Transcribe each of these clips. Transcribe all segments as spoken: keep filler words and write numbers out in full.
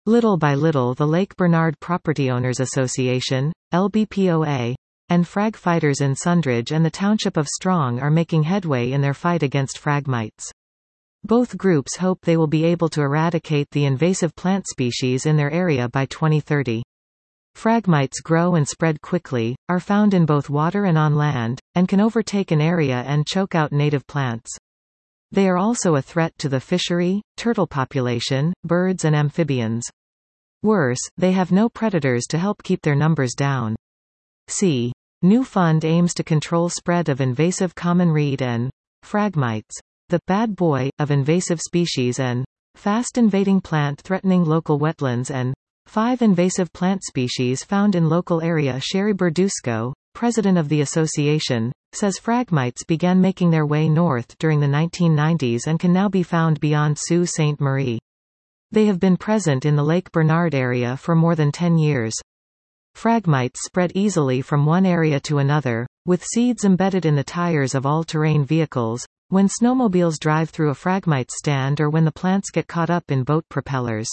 Little by little the Lake Bernard Property Owners Association, L B P O A, and frag fighters in Sundridge and the township of Strong are making headway in their fight against Phragmites. Both groups hope they will be able to eradicate the invasive plant species in their area by twenty thirty. Phragmites grow and spread quickly, are found in both water and on land, and can overtake an area and choke out native plants. They are also a threat to the fishery, turtle population, birds and amphibians. Worse, they have no predators to help keep their numbers down. C. New fund aims to control spread of invasive common reed and Phragmites, the bad boy of invasive species, and fast invading plant threatening local wetlands, and five invasive plant species found in local area. Sherry Berdusco, president of the association, says Phragmites began making their way north during the nineteen nineties and can now be found beyond Sault Ste. Marie. They have been present in the Lake Bernard area for more than ten years. Phragmites spread easily from one area to another, with seeds embedded in the tires of all-terrain vehicles, when snowmobiles drive through a Phragmite stand, or when the plants get caught up in boat propellers.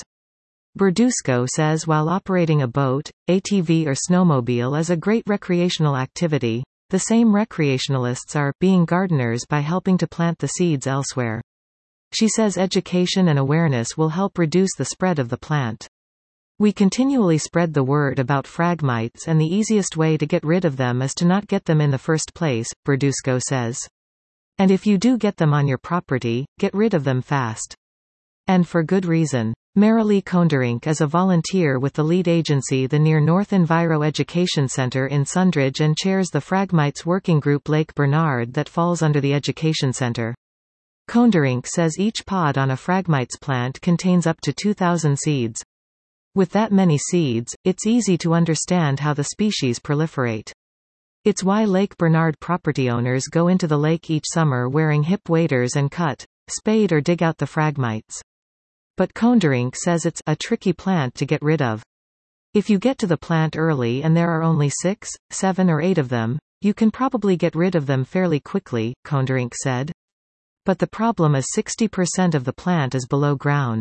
Berdusco says while operating a boat, A T V or snowmobile is a great recreational activity, the same recreationalists are being gardeners by helping to plant the seeds elsewhere. She says education and awareness will help reduce the spread of the plant. We continually spread the word about Phragmites, and the easiest way to get rid of them is to not get them in the first place, Berdusco says. And if you do get them on your property, get rid of them fast. And for good reason. Marilee Konderink is a volunteer with the lead agency, the Near North Enviro Education Center in Sundridge, and chairs the Phragmites working group Lake Bernard that falls under the Education Center. Konderink says each pod on a Phragmites plant contains up to two thousand seeds. With that many seeds, it's easy to understand how the species proliferate. It's why Lake Bernard property owners go into the lake each summer wearing hip waders and cut, spade or dig out the Phragmites. But Konderink says it's a tricky plant to get rid of. If you get to the plant early and there are only six, seven or eight of them, you can probably get rid of them fairly quickly, Konderink said. But the problem is sixty percent of the plant is below ground.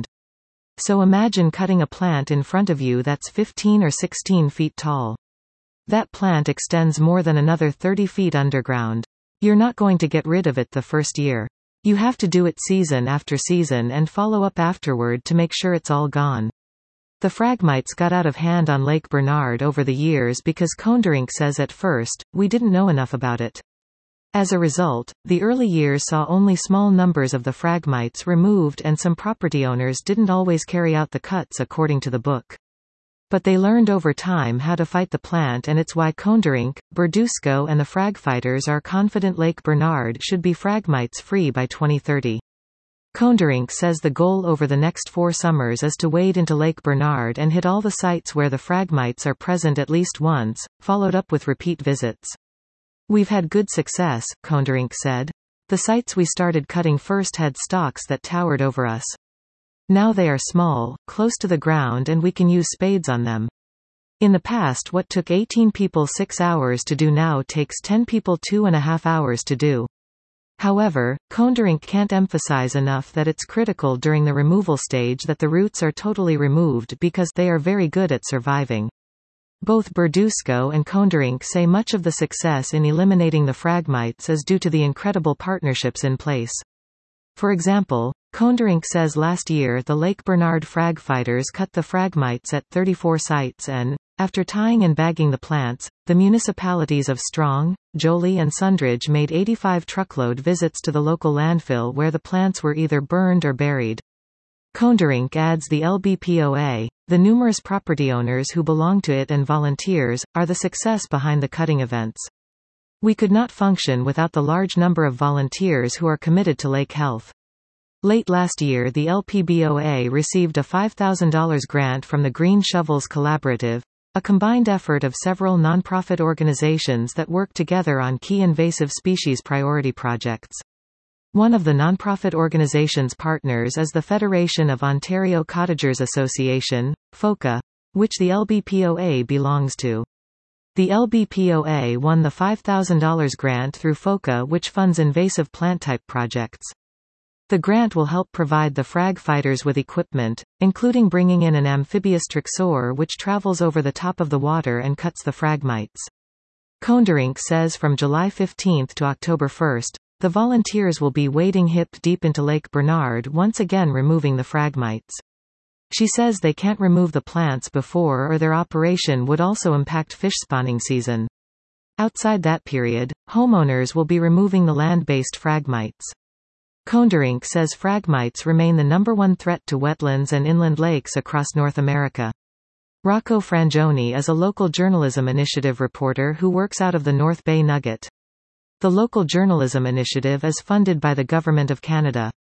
So imagine cutting a plant in front of you that's fifteen or sixteen feet tall. That plant extends more than another thirty feet underground. You're not going to get rid of it the first year. You have to do it season after season and follow up afterward to make sure it's all gone. The Phragmites got out of hand on Lake Bernard over the years because Konderink says at first, we didn't know enough about it. As a result, the early years saw only small numbers of the Phragmites removed, and some property owners didn't always carry out the cuts according to the book. But they learned over time how to fight the plant, and it's why Konderink, Berdusco and the frag fighters are confident Lake Bernard should be Phragmites free by twenty thirty. Konderink says the goal over the next four summers is to wade into Lake Bernard and hit all the sites where the Phragmites are present at least once, followed up with repeat visits. We've had good success, Konderink said. The sites we started cutting first had stalks that towered over us. Now they are small, close to the ground, and we can use spades on them. In the past, what took eighteen people six hours to do now takes ten people two and a half hours to do. However, Konderink can't emphasize enough that it's critical during the removal stage that the roots are totally removed because they are very good at surviving. Both Berdusco and Konderink say much of the success in eliminating the Phragmites is due to the incredible partnerships in place. For example, Konderink says last year the Lake Bernard frag fighters cut the Phragmites at thirty-four sites and, after tying and bagging the plants, the municipalities of Strong, Jolie and Sundridge made eighty-five truckload visits to the local landfill where the plants were either burned or buried. Konderink adds the L B P O A, the numerous property owners who belong to it and volunteers, are the success behind the cutting events. We could not function without the large number of volunteers who are committed to lake health. Late last year the L P B O A received a five thousand dollars grant from the Green Shovels Collaborative, a combined effort of several nonprofit organizations that work together on key invasive species priority projects. One of the nonprofit organization's partners is the Federation of Ontario Cottagers Association, FOCA, which the L B P O A belongs to. The L B P O A won the five thousand dollars grant through FOCA, which funds invasive plant type projects. The grant will help provide the frag fighters with equipment, including bringing in an amphibious Trixor which travels over the top of the water and cuts the Phragmites. Konderink says from July fifteenth to October first, the volunteers will be wading hip-deep into Lake Bernard once again removing the Phragmites. She says they can't remove the plants before or their operation would also impact fish spawning season. Outside that period, homeowners will be removing the land-based Phragmites. Konderink says Phragmites remain the number one threat to wetlands and inland lakes across North America. Rocco Frangioni is a local journalism initiative reporter who works out of the North Bay Nugget. The local journalism initiative is funded by the Government of Canada.